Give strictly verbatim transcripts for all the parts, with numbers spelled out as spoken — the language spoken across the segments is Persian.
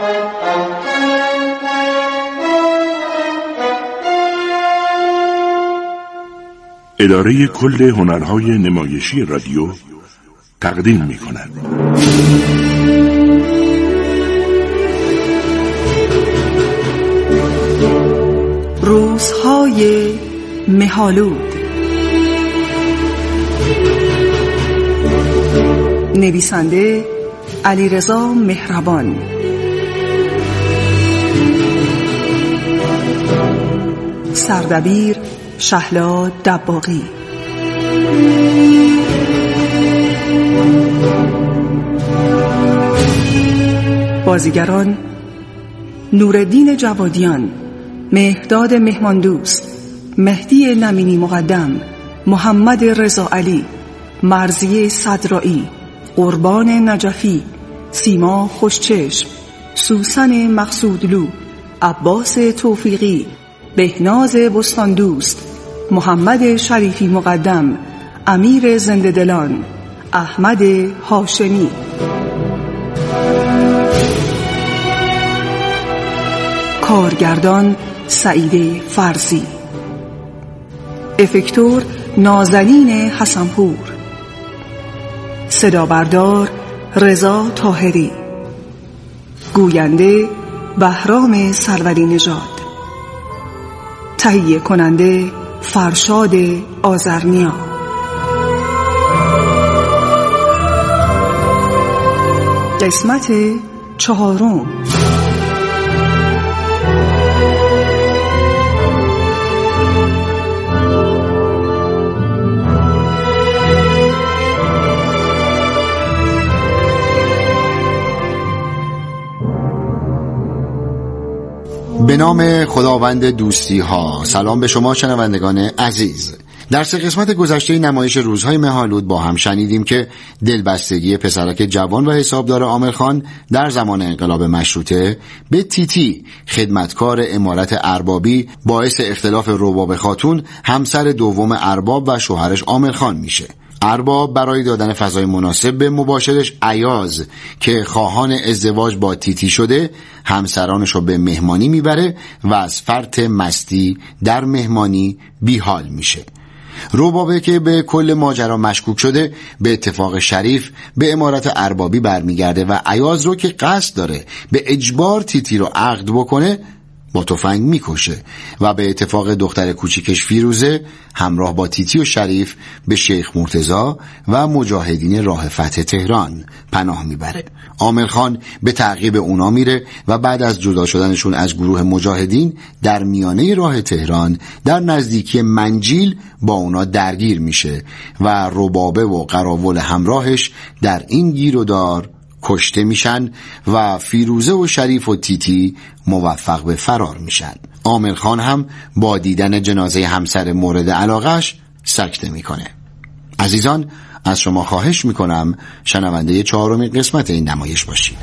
اداره کل هنرهای نمایشی رادیو تقدیم می کند. روزهای مه‌آلود. نویسنده علیرضا مهربان. سردبیر شهلا دباغی. بازیگران: نورالدین جوادیان، مهداد مهماندوست، مهدی نمینی مقدم، محمد رضا علی، مرضیه صدرایی، قربان نجفی، سیما خوشچشم، سوسن مقصودلو، عباس توفیقی، بهناز بستاندوست، محمد شریفی مقدم، امیر زنده دلان، احمد هاشمی. کارگردان سعید فرزی. افکتور نازنین حسنپور. صدا بردار رضا طاهری. گوینده بهرام سروری نژاد. تهیه کننده فرشاد آذرنیا. قسمت چهارم. به نام خداوند دوستی ها. سلام به شما شنوندگان عزیز. در سه قسمت گذشته نمایش روزهای مه‌آلود با هم شنیدیم که دلبستگی پسرک جوان و حسابدار عامرخان در زمان انقلاب مشروطه به تیتی، خدمتکار امارت اربابی، باعث اختلاف رباب خاتون، همسر دوم ارباب و شوهرش عامرخان میشه. ارباب برای دادن فضای مناسب به مباشرش ایاز که خواهان ازدواج با تیتی شده، همسرانشو به مهمانی میبره و از فرط مستی در مهمانی بیحال میشه. ربابه که به کل ماجرا مشکوک شده، به اتفاق شریف به امارت اربابی برمیگرده و ایاز رو که قصد داره به اجبار تیتی رو عقد بکنه با تفنگ میکشه و به اتفاق دختر کوچیکش فیروزه همراه با تیتی و شریف به شیخ مرتضی و مجاهدین راه فتح تهران پناه میبره. عامرخان به تعقیب اونا میره و بعد از جدا شدنشون از گروه مجاهدین در میانه راه تهران در نزدیکی منجیل با اونا درگیر میشه و ربابه و قراول همراهش در این گیر و دار کشته میشن و فیروزه و شریف و تیتی موفق به فرار میشن. عامرخان هم با دیدن جنازه همسر مورد علاقش سکته میکنه. عزیزان، از شما خواهش میکنم شنونده چهارمین قسمت این نمایش باشید.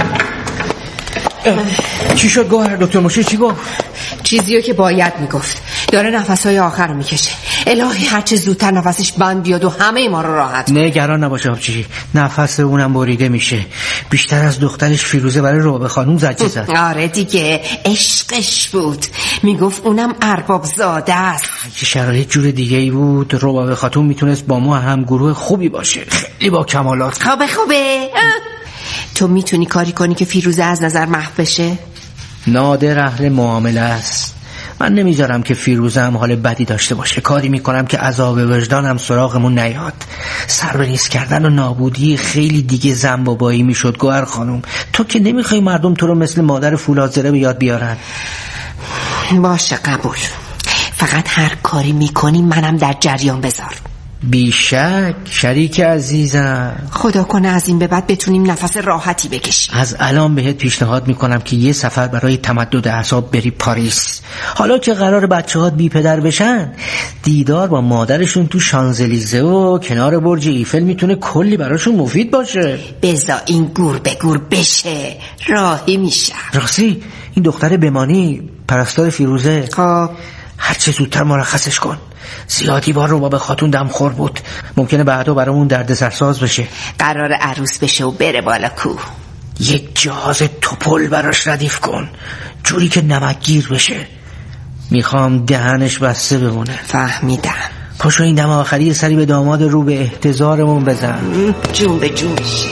چی شد گوهر؟ دکتر مشیر چی گفت؟ چیزیو که باید میگفت. داره نفسهای آخر رو میکشه. الهی هرچه زودتر نفسش بند بیاد و همه ما رو راحت. نگران نباش آبجی، نفس اونم بریده میشه. بیشتر از دخترش فیروزه برای رباب خانوم زجه زد. آره دیگه، عشقش بود. میگفت اونم ارباب زاده است. که شرایط جور دیگه ای بود، رباب خاتون میتونست با ما هم گروه خوبی باشه، خیلی با کمالات. خوبه خوبه. تو میتونی کاری کنی که فیروزه از نظر محو بشه؟ نادر اهل معامله است. من نمیذارم که فیروزه هم حال بدی داشته باشه. کاری میکنم که عذاب وجدانم سراغمون نیاد. سر به نیست کردن و نابودی خیلی دیگه زنبابایی میشد گوهر خانم. تو که نمیخوای مردم تو رو مثل مادر فولادزره به یاد بیارن. باشه قبول. فقط هر کاری میکنی منم در جریان بذار. بیشک شریک عزیزم. خدا کنه از این به بعد بتونیم نفس راحتی بکشیم. از الان بهت پیشنهاد میکنم که یه سفر برای تمدد اعصاب بری پاریس. حالا که قرار بچه‌هات بی پدر بشن، دیدار با مادرشون تو شانزلیزه و کنار برج ایفل میتونه کلی براشون مفید باشه. بذار این گور به گور بشه، راهی میشم. راستی این دختر بمانی پرستار فیروزه، خب هرچه زودتر مرخصش کن. زیادی بار رباب خاتون دمخور بود، ممکنه بعدا برامون دردسرساز بشه. قرار عروس بشه و بره بالا کوه. یک جهاز توپل براش ردیف کن، جوری که نمکگیر بشه. میخوام دهنش بسته بمونه. فهمیدم. پاشو این دم آخری سری به داماد رو به احتضارمون بزن. جون به جون میشه.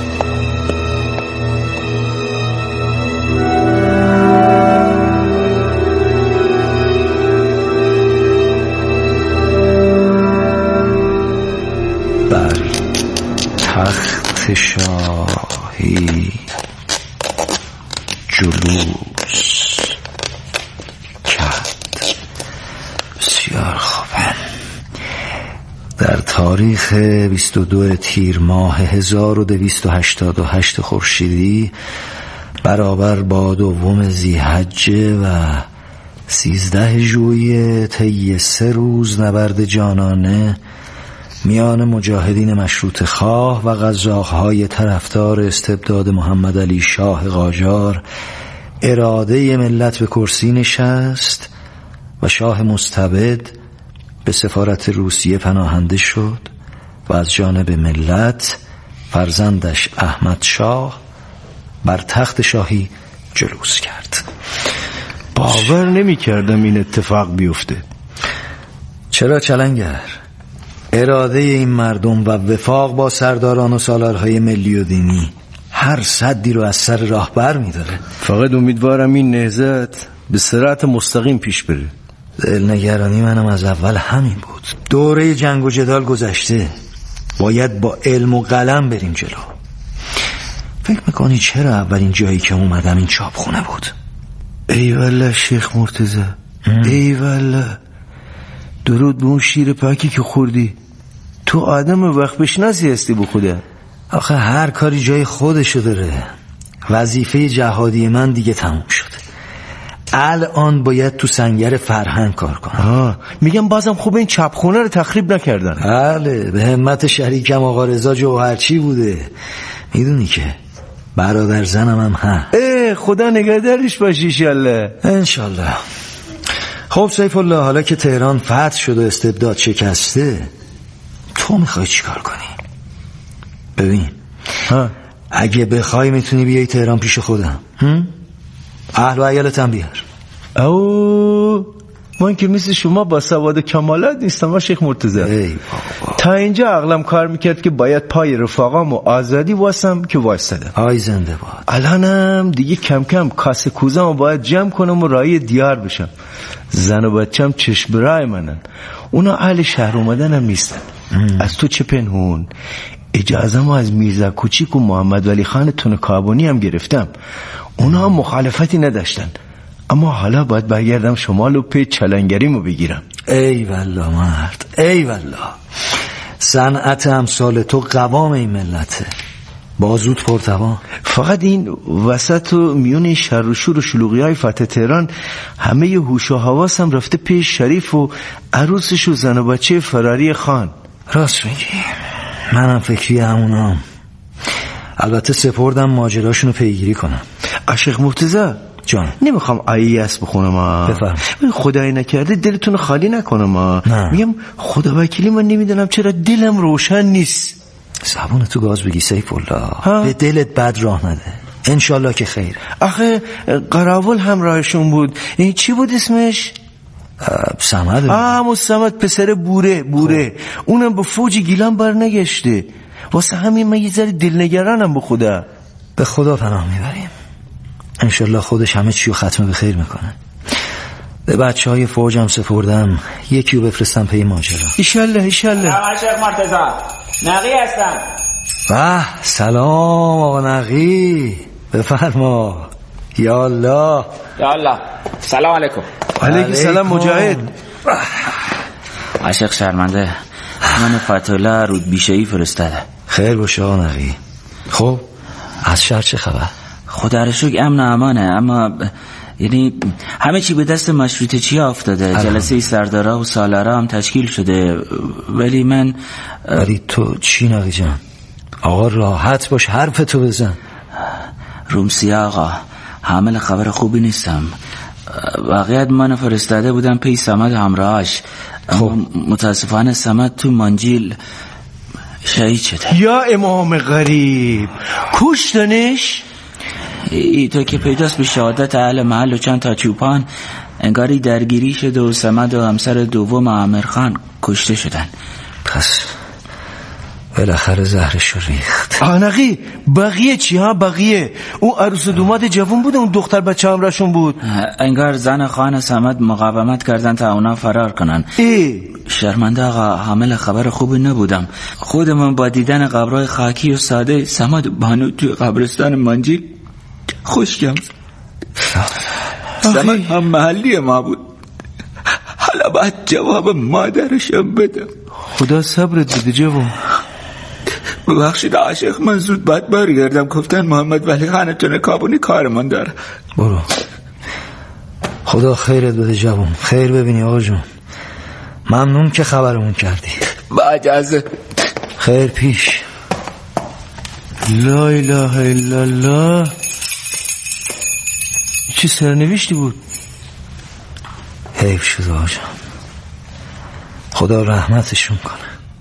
بر تخت شاهی جلوس کرد. بسیار خوبه. در تاریخ بیست و دو تیر ماه هزار و دویست و هشتاد و هشت خورشیدی برابر با دوم ذی‌حجه و سیزده ژوئیه، طی سه روز نبرد جانانه میان مجاهدین مشروط خواه و قزاق‌های طرفدار استبداد محمد علی شاه قاجار اراده ملت به کرسی نشست و شاه مستبد به سفارت روسیه پناهنده شد و از جانب ملت فرزندش احمد شاه بر تخت شاهی جلوس کرد. باور نمی کردم این اتفاق بیفته. چرا چلنگر؟ اراده این مردم و وفاق با سرداران و سالارهای ملی و دینی هر سدی رو از سر راه بر می داره. فقط امیدوارم این نهضت به صراط مستقیم پیش بره. دلنگرانی منم از اول همین بود. دوره جنگ و جدال گذشته، باید با علم و قلم بریم جلو. فکر میکنی چرا اولین جایی که اومدم این چاپخونه بود؟ ای والله شیخ مرتضی، ای والله درود به اون شیر پاکی که خوردی. تو آدم وقت بشناسی هستی به خدا. آخه هر کاری جای خودشو داره. وظیفه جهادی من دیگه تموم شد. الان باید تو سنگر فرهنگ کار کنم. آه. میگم بازم خوب این چپخونه رو تخریب نکردن. بله، به همت شریکم آقا رضا جوهرچی بوده. میدونی که برادر زنم هم هم. اه خدا نگهدارش باشی انشالله. انشالله. خب سیف الله، حالا که تهران فتح شد و استبداد شکسته، تو میخوای چی کار کنی؟ ببین ها. اگه بخوای میتونی بیای تهران پیش خودم. هم؟ اهل و عیالتم بیار. او من که مثل شما با سواد کمالات نیستم شیخ مرتضی. ای بابا، تا اینجا عقلم کار میکرد که باید پای رفاقام و آزادی واسم که وایستدم. آی زنده باد. الانم دیگه کم کم کاسه کوزم باید جمع کنم و رای دیار بشم. زن و بچم چشم برای منن. اونا اهل شهر اومدن هم نیستن. ام. از تو چه پنهون اجازه ما از میرزا کوچیک و محمد ولی خان تونکابونی هم گرفتم. اونا هم مخالفتی نداشتن. اما حالا باید برگردم شمال و پی چلنگریمو بگیرم. ای والله مرد، ای والله. صنعت امثال تو قوام این ملته، بازود پرتوان. فقط این وسط و میون شر و شور و شلوغی های فتح تهران همه هوش و حواسم رفته پیش شریف و عروسش و زن و بچه فراری خان. راست میگی، منم فکری همونام. البته سپردم ماجراشونو پیگیری کنم. عشق مرتضی جان، نمیخوام آیه است بخونم. بفرم. خدای نکرده دلتون خالی نکنم. میگم خدا وکیلی من نمیدونم چرا دلم روشن نیست. زبون تو گاز بگی سیف الله، به دلت بد راه نده. انشالله که خیر. آخه قراول همراهشون بود. این چی بود اسمش؟ سمد. آه سمد پسر بوره بوره خوب. اونم به فوج گیلان بر نگشته. واسه همین من یه ذره دلنگرانم به خدا. به خدا پناه میبریم. انشالله خودش همه چیو ختم به خیر میکنه. به بچه های فوجم سپردم، یکیو بفرستم پی ماجرا. ایشالله ایشالله. سلام شیخ مرتضی، نقی هستم. واه سلام آقا نقی، بفرما. یا الله یا الله. سلام علیکم. علیکم سلام مجاهد. عاشق شرمنده من فتولا رود بیشهی فرستاده. خیر باشه آقا نقی. خب از شهر چه خبر؟ خدا رو شکر امن امانه، اما یعنی همه چی به دست مشروطه چی افتاده. جلسه سردارا و سالارا هم تشکیل شده، ولی من ولی تو چی نقی جان؟ آقا راحت باش، حرف تو بزن. رومسی آقا، حامل خبر خوبی نیستم. واقعیت من فرستاده بودم پی سمد همراهاش. خب متاسفانه سمد تو منجیل شهید شده. یا امام غریب، کشتنش؟ ای تو که پیداست به شهادت اهل محل و چند تا چوپان انگاری درگیری شده و صمد و همسر دوم امیرخان کشته شدن. پس بالاخره زهرش ریخت. آنقی بقیه چی ها؟ بقیه اون عروس دومات جوان بود، اون دختر بچه همراهشون بود. انگار زن خان صمد مقاومت کردن تا اونا فرار کنن. ای شرمنده آقا، حامل خبر خوبی نبودم. خودمون با دیدن قبرهای خاکی و ساده صمد بانو توی قبرستان منجیل خوشگم. صمد هم محلی ما بود، حالا باید جواب مادرشم بدم. خدا صبرت بده جوان. ببخشید عاشق، من زود باید برگردم. گفتن محمد ولی خانتون کابونی کارمان داره. برو، خدا خیرت بده جوان. خیر ببینی آقا جون. ممنون که خبرمون کردی. با اجازه. خیر پیش. لا اله الا الله. چی سرنوشتی بود؟ حیف شد آقا جان، خدا رحمتشون کنه.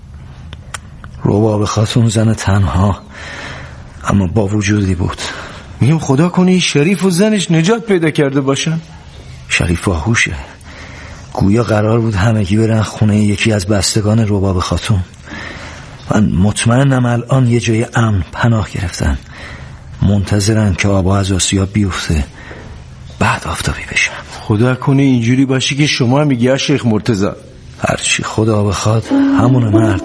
رباب خاتون زن تنها اما با وجودی بود. میگم خدا کنه شریف و زنش نجات پیدا کرده باشن. شریف باهوشه، گویا قرار بود همگی برن خونه یکی از بستگان رباب خاتون. من مطمئنم الان یه جای امن پناه گرفتن، منتظرن که آب از آسیاب بیفته بعد آفتابی بشن. خدا کنه اینجوری باشی که شما میگی شیخ مرتضی. هرچی خدا بخواد همون مرد.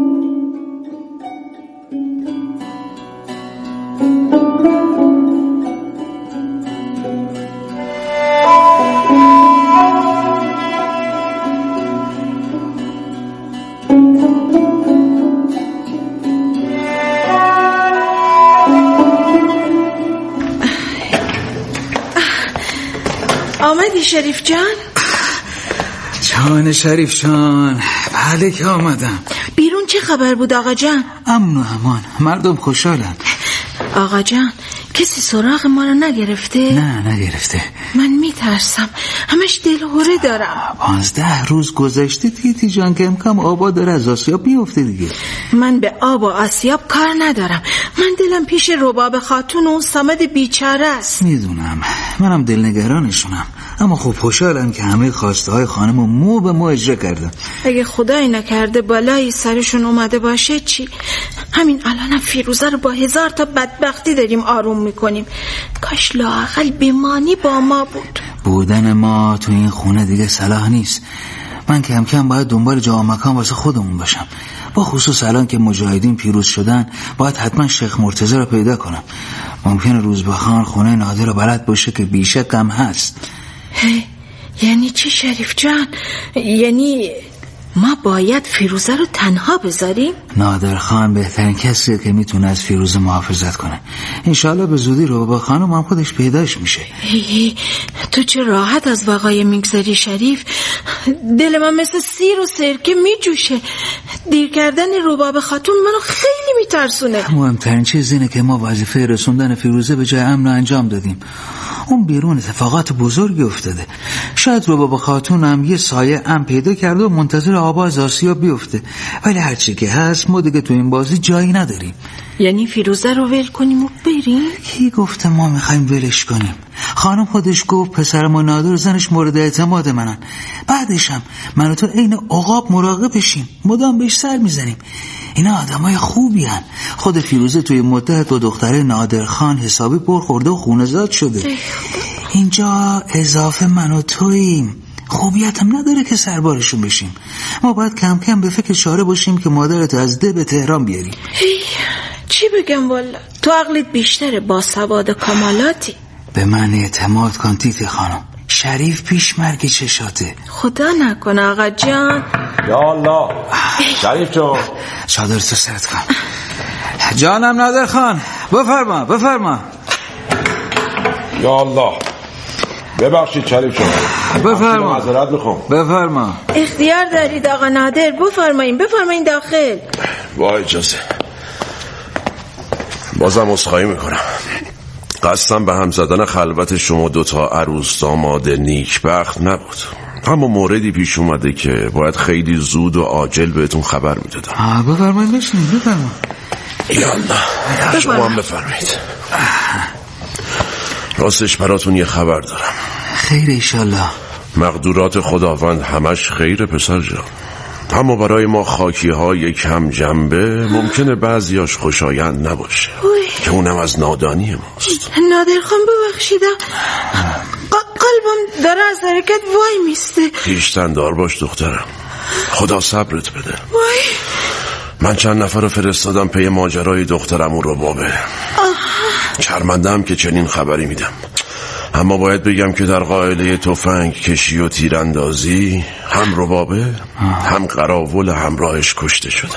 آمدی شریف جان؟ جان شریف جان، بله که آمدم. بیرون چه خبر بود آقا جان؟ امن و امان، مردم خوشحالن. آقا جان کسی سراغ ما رو نگرفته؟ نه نگرفته. من میترسم، همش دلهوره دارم. پانزده روز گذشته تیتی جان که امکان آبا داره از آسیاب میفته دیگه. من به آب و آسیاب کار ندارم. من دلم پیش رباب خاتون و اون صمد بیچاره است. میدونم، منم دلنگرانشونم، اما خب خوشحالم که همه خواسته های خانم مو به مو اجرا کردم. اگه خدایی نکرده بالایی سرشون اومده باشه چی؟ همین الانم فیروزه رو با هزار تا بدبختی داریم آروم میکنیم. کاش لااقل بمانی با ما بود. بودن ما تو این خونه دیگه صلاح نیست. من کم کم باید دنبال جا و مکان واسه خودمون باشم. با خصوص الان که مجاهدین پیروز شدن باید حتما شیخ مرتضی رو پیدا کنم. ممکنه روزبخان خونه نادر رو بلد باشه که بیشک هم هست. یعنی چی شریف جان؟ یعنی ما باید فیروزه رو تنها بذاریم؟ نادر خان بهترین کسیه که میتونه از فیروزه محافظت کنه. انشالله به زودی رباب خانم هم خودش پیداش میشه. هی تو چه راحت از وقایع میگذری شریف. دل من مثل سیر و سرکه میجوشه. دیر کردن رباب خاتون منو خیلی میترسونه. مهمترین چیز اینه که ما وظیفه رسوندن فیروزه به جای امن انجام دادیم. اون بیرون اتفاقات بزرگی افتاده. شاید رباب خاتون هم یه سایه ام پیدا کرده و منتظر آبا از آسیاب بیفته، ولی هرچی که هست ما دیگه تو این بازی جایی نداریم. یعنی فیروزه رو ول کنیم و بریم؟ کی گفته ما میخوایم ولش کنیم؟ خانم خودش گفت پسر ما نادر زنش مورد اعتماد منن. بعدش هم من و تو عین عقاب مراقبشیم، مدام بهش سر میزنیم. اینا آدمای خوبی هن. خود فیروزه توی مدت با دختره نادر خان حسابی پر خورده و خونه‌زاد شده. اینجا اضافه من و توییم. خوبیت هم نداره که سربارشون بشیم. ما باید کم کم به فکر چاره باشیم که مادرت از ده به تهران بیاریم. چی بگم والا؟ تو عقلت بیشتره، با سواد کمالاتی. به من اعتماد کن تیتی خانم. شریف پیش مرگ چشاته. خدا نکنه آقا جان. یا الله شریف جان، چادر تو سرت کن. جانم نادر خان، بفرما بفرما. یا الله ببخشید شریف جان، بفرما. معذرت میخوام. بفرما. اختیار دارید آقا نادر، بفرمایید بفرمایید داخل. با اجازه. بازم عذرخواهی میکنم. قصدم به هم زدن خلوت شما دوتا عروس داماد نیکبخت نبود، اما موردی پیش اومده که باید خیلی زود و عاجل بهتون خبر میدادم. بفرمایید بشینید بفرمایید. یا الله شما هم بفرمایید. راستش براتون یه خبر دارم. خیر ایشالله. مقدورات خداوند همش خیره پسر جان، اما برای ما خاکی های کم جنبه ممکنه بعضیاش خوشایند نباشه که اونم از نادانی ماست. نادر خان ببخشیدم، قلبم داره از حرکت وای میسته. پیشتن دار باش دخترم، خدا صبرت بده. وای. من چند نفر رو فرستادم پی ماجرای دخترم و ربابه. شرمنده‌ام که چنین خبری میدم، اما باید بگم که در قائله تفنگ کشی و تیراندازی هم ربابه هم قراول همراهش کشته شده.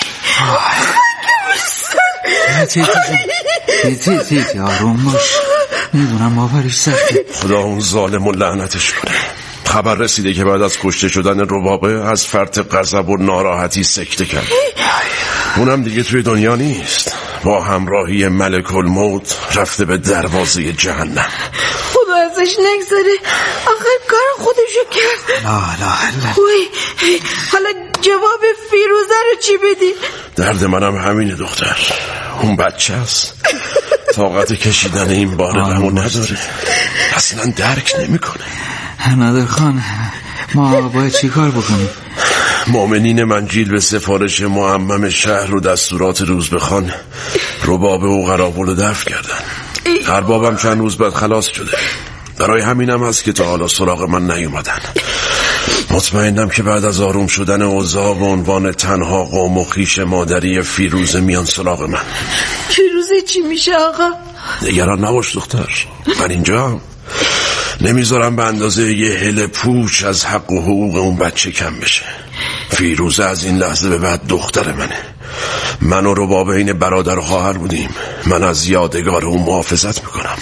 تیتی تیتی آروم باش، میدونم باورش سخته. خدا اون ظالم و لعنتش کنه. خبر رسیده که بعد از کشته شدن ربابه از فرط غضب و ناراحتی سکته کرد. اونم دیگه توی دنیا نیست، با همراهی ملک الموت رفته به دروازه جهنم. خدا ازش نگذاره، آخر کار خودشو کرد. لا لا لا. وای، حالا جواب فیروزه رو چی بدی؟ درد منم همینه دختر، اون بچه است، طاقت کشیدن این بار غمو نداره، اصلا درک نمیکنه. نادر خان، ما باید چی کار بکنیم؟ مؤمنین منجیل به سفارش معمم شهر و دستورات روزبخان ربابه و قراول رو دفع کردن. اربابم چند روز بعد خلاص شده، برای همینم هست که تا حالا سراغ من نیومدن. مطمئنم که بعد از آروم شدن اوضاع به عنوان تنها قوم و خویش مادری فیروزه میان سراغ من. فیروزه چی میشه آقا؟ نگران نباش دختر، من اینجا نمیذارم به اندازه یه هل پوچ از حق و حقوق اون بچه کم بشه. فیروزه از این لحظه به بعد دختر منه. من و ربابه این برادر و خواهر بودیم، من از یادگار اون محافظت میکنم.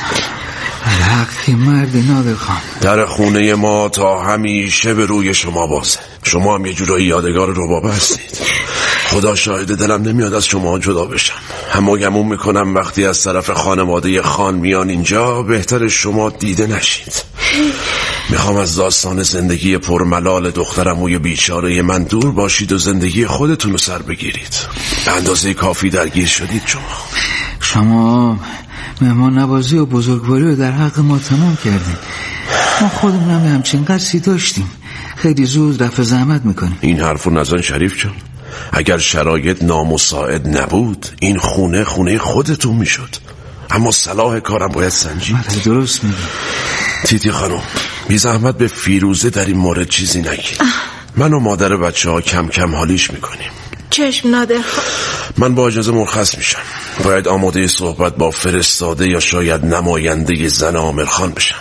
حقی مردی نادر خان. در خونه ما تا همیشه به روی شما بازه. شما هم یه جورایی یادگار ربابه هستید. خدا شاهد دلم نمیاد از شما جدا بشم، اما گمون میکنم وقتی از طرف خانواده خان میان اینجا بهتر شما دیده نشید. میخوام از داستان زندگی پرملال دخترموی بیچاره من دور باشید و زندگی خودتون رو سر بگیرید. به اندازه کافی درگیر شدید شما. شما مهمان نوازی و بزرگواری رو در حق ما تمام کردیم. ما خودمون هم همچین قصدی داشتیم. خیلی زود رفع زحمت میکنیم. این حرفو نزن شریف جان. اگر شرایط نامساعد نبود این خونه خونه خودتون میشد، اما صلاح کارم باید سنجید. مره درست میگی. تیتی خانم، بی زحمت به فیروزه در این مورد چیزی نگید. من و مادر بچه ها کم کم حالیش میکنیم. چشم نادر. من با اجازه مرخص میشم، باید آماده صحبت با فرستاده یا شاید نماینده زن عامر خان بشم.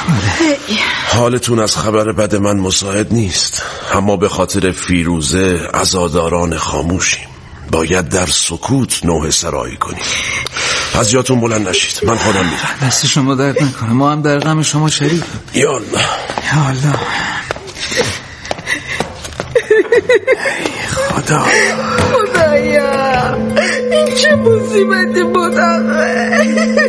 حالتون از خبر بد من مساعد نیست، اما به خاطر فیروزه عزاداران خاموشیم، باید در سکوت نوحه سرایی کنیم. از جاتون بلند نشید، من خودم میرم. دست شما درد نکنه، ما هم در غم شما شریکیم. یا الله یا الله. خدا خدایا، این چه مصیبتی بود آقا.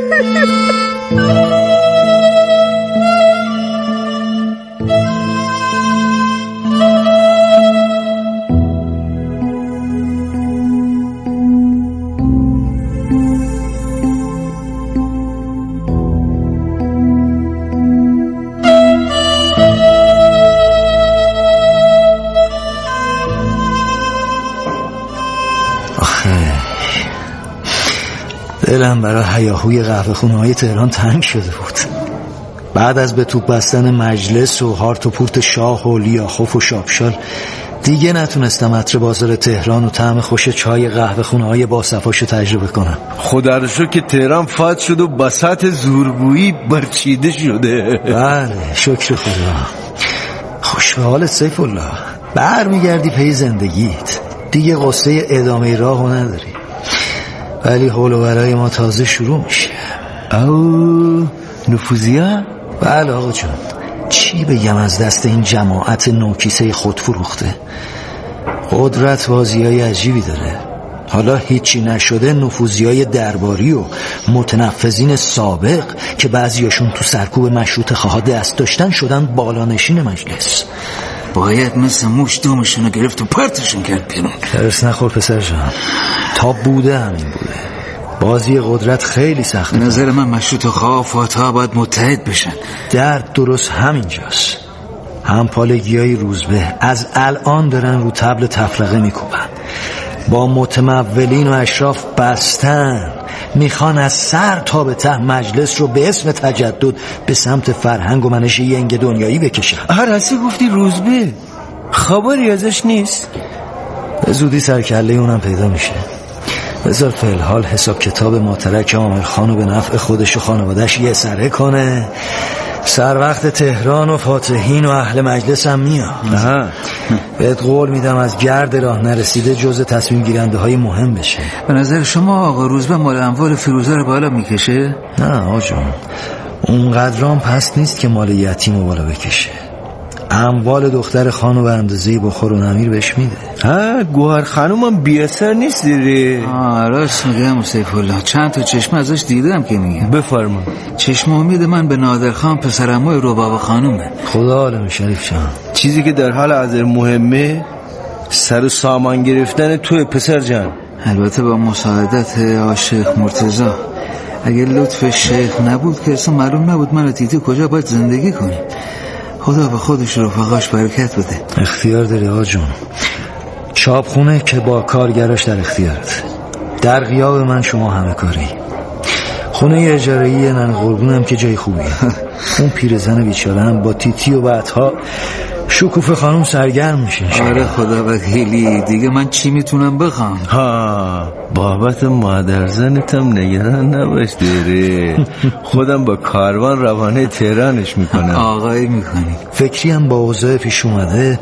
دلم برای هیاهوی قهوه خونه های تهران تنگ شده بود. بعد از به توپ بستن مجلس و هارت و پورت شاه و لیاخوف و شاپشال دیگه نتونستم عطر بازار تهران و طعم خوش چای قهوه خونه های باصفاشو تجربه کنم. خدا رو شکر که تهران فتح شد و بساط زورگویی برچیده شده. بله شکر خدا. خوش به حالت سیف الله. بر میگردی پی زندگیت، دیگه قصه ادامه راهو نداری. ولی حول و برای ما تازه شروع میشه. او نفوذیا؟ بله آقا جان، چی بگم از دست این جماعت نوکیسه خود فروخته. قدرت بازی های عجیبی داره. حالا هیچی نشده نفوذی های درباری و متنفذین سابق که بعضیاشون تو سرکوب مشروط خواه دست داشتن شدن بالانشین مجلس. باید مثل موش دومشون رو گرفت و پرتشون کرد بیرون. درست نخور پسر جان، تا بوده همین بوده. بازی قدرت خیلی سخته. به نظر من مشروط و خواها فاتحه باید متحد بشن. درد درست همینجاست. همپالگی های روزبه از الان دارن رو تبل تفرقه میکوبن، با متمولین و اشراف بستن، میخوان از سر تا به ته مجلس رو به اسم تجدد به سمت فرهنگ و منش ینگ دنیایی بکشن. هر راستی گفتی روزبه، خبری ازش نیست؟ به زودی سرکله اونم پیدا میشه. بذار فعل حال حساب کتاب ماترک عامر خانو به نفع خودش و خانوادش یه سره کنه، سر وقت تهران و فاتحین و اهل مجلس هم میاد. بهت قول میدم از گرد راه نرسیده جز تصمیم گیرنده های مهم بشه. به نظر شما آقا روزبه مال اموال فیروزه رو بالا میکشه؟ نه آجان، اونقدرام پست نیست که مال یتیم رو بالا بکشه. اموال دختر خانو به اندازه بخور و نمیر بهش میده. ها گوهر خانوم هم بی اثر نیست دیره. آه راست میگم سیف الله، چند تا چشم ازش دیدم که میگم. بفرما. چشم امید من به نادر خان پسرعموی رباب خانومه. خدا عالم شریف جان. چیزی که در حال حاضر مهمه سر و سامان گرفتن توی پسر جان. البته با مساعدت آقا شیخ مرتضی. اگه لطف شیخ نبود که اصلا معلوم نبود من و تیتی کجا باید زندگی کنیم. خدا به خودش رفقاش برکت بده. اختیار داری آقا جون. چاپخونه که با کارگراش در اختیارت. در غیاب من شما همه کاری. خونه اجاره‌ای نن قربونم که جای خوبیه. اون پیرزن بیچاره هم با تیتی و بعدها شکوفه خانم سرگرم میشه. آره خدا وکیلی، دیگه من چی میتونم بخوام؟ ها بابت مادرزنتم نگران نباش دیره. خودم با کاروان روانه تهرانش میکنم. آقایی میکنی. فکری هم با اوضاع پیش اومده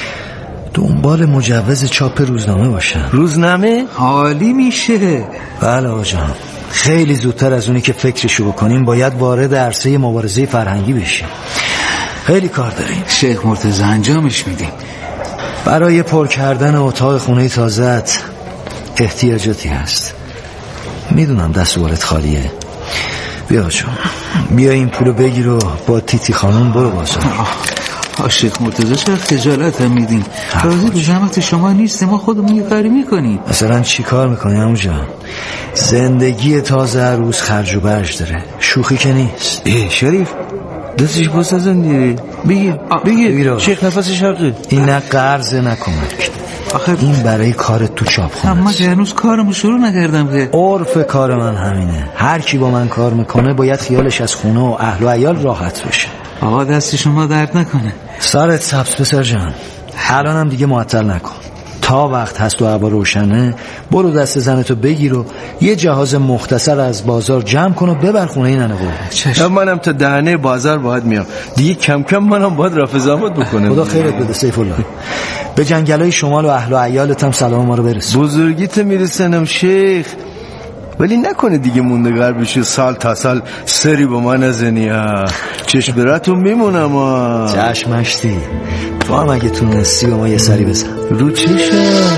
دنبال مجوز چاپ روزنامه باشم. روزنامه؟ حالی میشه. بله آقا جان، خیلی زودتر از اونی که فکرشو بکنیم باید وارد عرصه مبارزه فرهنگی بشیم. خیلی کار داریم. شیخ مرتضی انجامش میدیم. برای پر کردن اتاق خونه تازه‌ات احتیاجاتی هست. میدونم دست والت خالیه. بیا چون بیا این پولو بگیر و با تیتی خانم برو بازار. آه شیخ مرتضی چرا خجالت هم میدین؟ راضی به زحمت شما نیست، ما خودمون یه کاری میکنیم. مثلا چی کار میکنی عمو جان؟ زندگی تازه هر روز خرج و برج داره، شوخی که نیست. ای شریف دستش باز ازم دیره. بگیر بگیر شیخ نفسش حقه. این نه قرض نه کمک. آخه این برای کارت تو چاپخونه. اما که هنوز کارمو شروع نکردم که. عرف کار من همینه، هر کی با من کار میکنه باید خیالش از خونه و اهل و عیال راحت بشه. آقا دست شما درد نکنه. سرت سبز پسر جان. الانم دیگه معطل نکن، تا وقت هست و هوا روشنه برو دست زنتو بگیر و یه جهاز مختصر از بازار جمع کن و ببر خونه این ننه قربون. منم تا دهنه بازار باید میام دیگه، کم کم منم باید رفع زحمت بکنم. خدا خیرت بده سیف الله. به جنگلای شمال و اهل و عیالت هم سلام ما رو برس. بزرگیت میرسنم شیخ، ولی نکنه دیگه موندگار بشی سال تا سال سری با من نزنی. چشم براتون میمونم. چشمشتی تو هم اگه تونستی با ما یه سری بزن. رو چشم.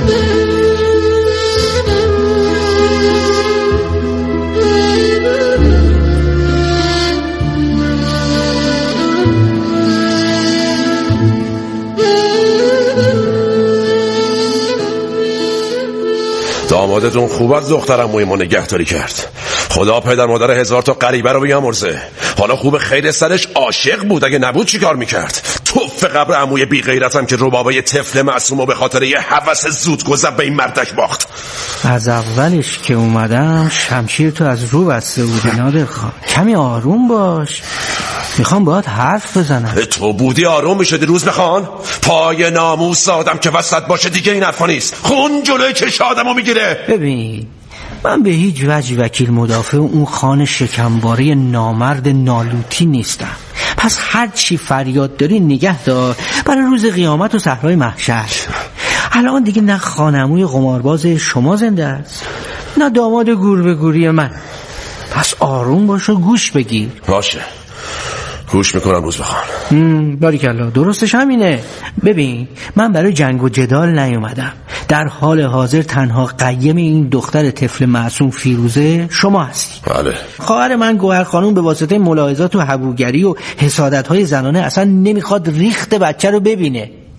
دامادتون خوب از دخترم موی ما نگهداری کرد. خدا پدر مادر هزار تا غریبه رو بیامرزه. حالا خوب خیر سرش عاشق بود، اگه نبود چی کار میکرد؟ توف قبر عموی بی غیرتم که ربابای طفل معصوم و به خاطر یه هوس زود گذر به این مردک باخت. از اولش که اومدم شمشیر تو از رو بسته بودی نادر خان. کمی آروم باش، میخوام باید حرف بزنم. تو بودی آروم میشدی روز بخوان؟ پای ناموس آدم که وسط باشه دیگه این حرفا نیست. خون جلوی چش آدمو میگیره. ببین من به هیچ وجه وکیل مدافع اون خان شکمباره نامرد نالوتی نیستم. پس هر چی فریاد داری نگه دار برای روز قیامت و صحرای محشر. الان دیگه نه خانموی قمارباز شما زنده است نه داماد گور به گوری من. پس آروم باش و گوش بگیر. باشه گوش میکنم روز بخوان. باریکالله درستش همینه. ببین من برای جنگ و جدال نیومدم. در حال حاضر تنها قیم این دختر طفل معصوم فیروزه شما هستی. بله. خواهر من گوهر خانوم به واسطه ملاحظات و حبوگری و حسادت‌های زنانه اصلا نمیخواد ریخت بچه رو ببینه.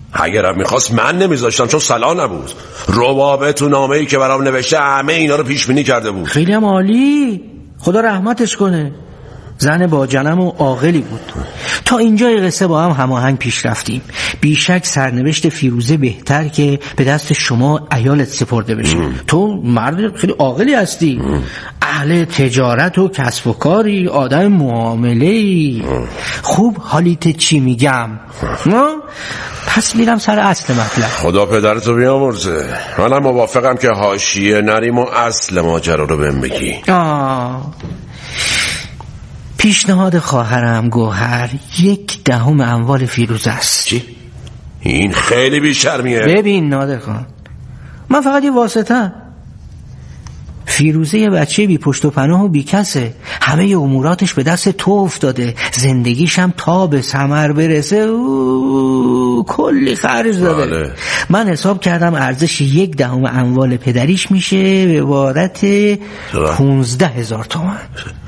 اگرم میخواست من نمیذاشتم، چون سلا نبود. ربابه تو نامه‌ای که برام نوشته همه اینا رو پیش بینی کرده بود. خیلی هم عالی، خدا رحمتش کنه. زن با جنم و عاقلی بود. تا اینجای قصه با هم هماهنگ پیش رفتیم. بیشک سرنوشت فیروزه بهتر که به دست شما عیالت سپرده بشه. ام. تو مرد خیلی عاقلی هستی، ام. اهل تجارت و کسب و کاری، آدم معامله‌ای. خوب حالیت چی میگم؟ پس میرم سر اصل مطلب. خدا پدرتو بیامرزه. منم موافقم که حاشیه نریم و اصل ماجرا رو بهم بگی. آه پیشنهاد خواهرم گوهر یک دهم اموال فیروزه است. چی؟ این خیلی بیشرمیه. ببین نادر خان، من فقط یه واسطه. فیروزه یه بچه بی پشت و پناه و بی کسه. همه اموراتش به دست تو افتاده. زندگیش هم تا به ثمر برسه او کلی خرج داده. بله. من حساب کردم ارزش یک دهم اموال پدریش میشه به عبارت پونزده هزار تومان.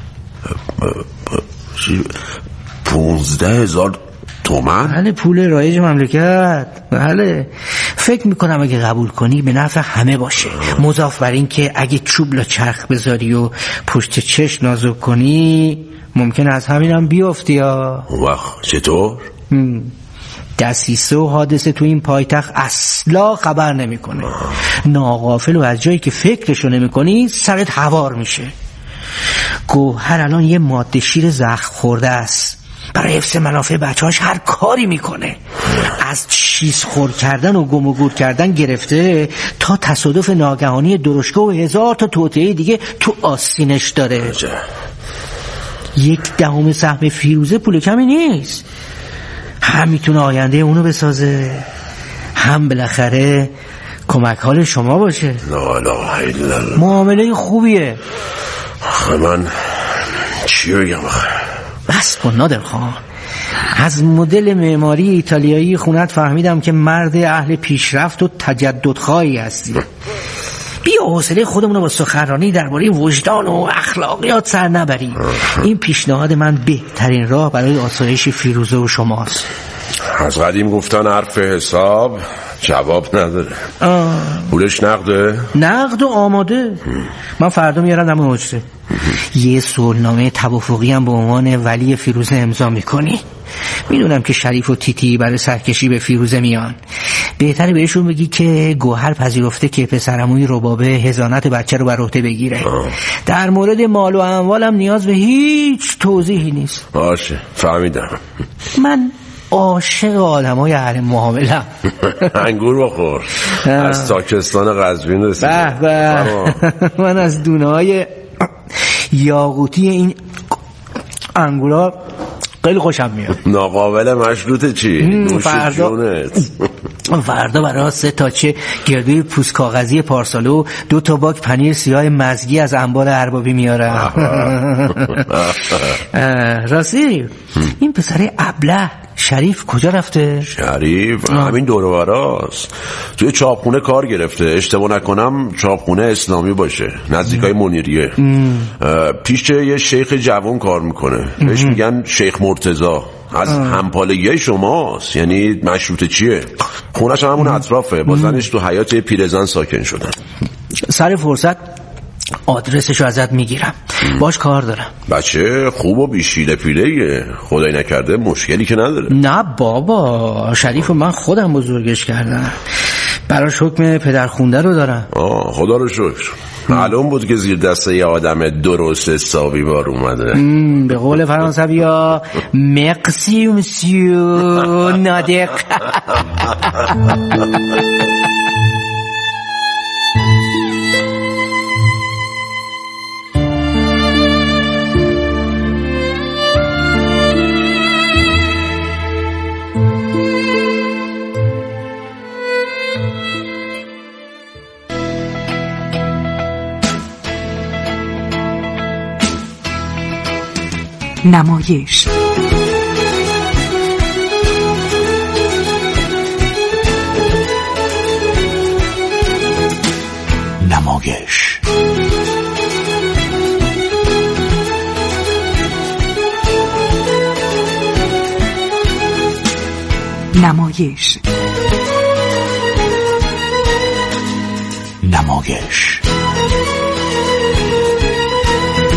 پونزده هزار تومن؟ بله، پول رایج مملکت. بله، فکر میکنم اگه قبول کنی به نفع همه باشه. مضاف بر این که اگه چوب لا چرخ بذاری و پشت چشم نازک کنی ممکن از همینم بیافتی. یا وقت چطور؟ دسیسه و حادثه تو این پایتخت اصلا خبر نمیکنه. ناغافل و از جایی که فکرشو نمیکنی سرت هوار میشه. گوهر الان یه ماده شیر زخم خورده است. برای حفظ منافع بچه‌هاش هر کاری میکنه، از چیز خور کردن و گم و گور کردن گرفته تا تصادف ناگهانی درشکه و هزار تا توطئه دیگه تو آستینش داره. یک دهم سهم فیروزه پول کمی نیست. هم میتونه آینده اونو بسازه، هم بالاخره کمک حال شما باشه. لا لا لا. معامله خوبیه. آخه من چی بگم آخه؟ بس کن نادر خان. از مدل معماری ایتالیایی خونت فهمیدم که مرد اهل پیشرفت و تجددخواهی هستی. بیا حوصله خودمون رو با سخنرانی درباره وجدان و اخلاقیات سر نبریم. این پیشنهاد من بهترین راه برای آسایش فیروزه و شماست. از قدیم گفتن حرف حساب جواب نداره. آه. پولش نقده؟ نقد و آماده. من فردا میارم دم حجره. یه صلحنامه توافقی هم به عنوان ولی فیروزه امضا میکنی. میدونم که شریف و تیتی برای سرکشی به فیروزه میان. بهتره بهشون بگی که گوهر پذیرفته که پسرعموی ربابه حضانت بچه رو بر عهده بگیره. آه. در مورد مال و اموالم نیاز به هیچ توضیحی نیست. باشه فهمیدم. من عاشق آدمای اهل معامله‌ام. انگور بخور. از تاکستان قزوین رسیدم. به به. من از دونه‌های یاقوتی این انگورا خیلی خوشم میاد. ناقابل مشروط چی؟ نوش جونت. فردا برای سه تاچه گردوی پوست کاغذی پارسالو دو تا باک پنیر سیاه مزگی از انبار اربابی میارم. راستی این پسر ابله شریف کجا رفته؟ شریف همین دور و براست. توی چاپخونه کار گرفته. اشتباه نکنم چاپخونه اسلامی باشه، نزدیکای منیریه. پیش یه شیخ جوان کار میکنه، بهش میگن شیخ مرتضی. از همپالگی شماست. یعنی مشروط چیه؟ خونش همون اطرافه. با زنش تو حیات پیرزن ساکن شدن. سر فرصت آدرسشو ازت میگیرم. باش کار دارم. بچه خوب و بیشیله پیله، خدای نکرده مشکلی که نداره. نه بابا، شریف من خودم بزرگش کردم. براش حکم پدر خونده رو دارم. آه خدا رو شکر. معلوم بود که زیر دسته یه آدم درست حسابی بار اومده. به قول فرانسوی ها مرسی مسیو نادر. نمایش نمایش نمایش نمایش